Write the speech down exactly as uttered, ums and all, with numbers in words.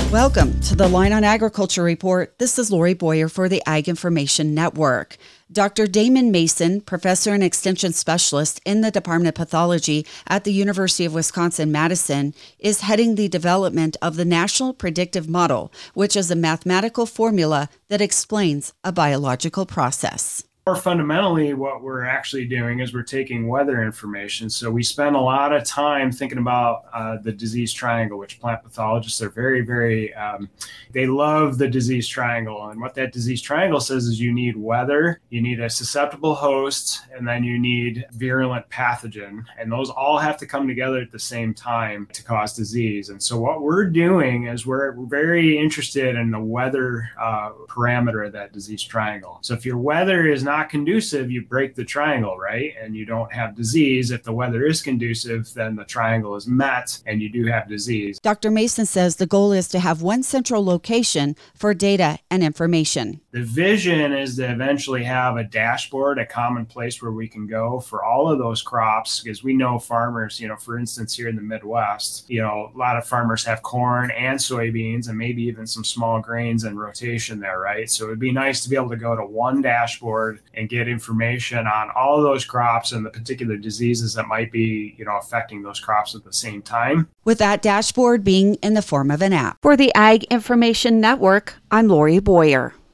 Welcome to the Line on Agriculture Report. This is Lori Boyer for the Ag Information Network. Doctor Damon Mason, professor and extension specialist in the Department of Pathology at the University of Wisconsin-Madison, is heading the development of the National Predictive Model, which is a mathematical formula that explains a biological process. More fundamentally, what we're actually doing is we're taking weather information. So we spend a lot of time thinking about uh, the disease triangle, which plant pathologists are very, very, um, they love the disease triangle. And what that disease triangle says is you need weather, you need a susceptible host, and then you need virulent pathogen. And those all have to come together at the same time to cause disease. And so what we're doing is we're very interested in the weather uh, parameter of that disease triangle. So if your weather is not not conducive, you break the triangle, right? And you don't have disease. If the weather is conducive, then the triangle is met and you do have disease. Doctor Mason says the goal is to have one central location for data and information. The vision is to eventually have a dashboard, a common place where we can go for all of those crops, because we know farmers, you know, for instance, here in the Midwest, you know, a lot of farmers have corn and soybeans and maybe even some small grains in rotation there, right? So it'd be nice to be able to go to one dashboard and get information on all of those crops and the particular diseases that might be, you know, affecting those crops at the same time. With that dashboard being in the form of an app. For the Ag Information Network, I'm Lori Boyer.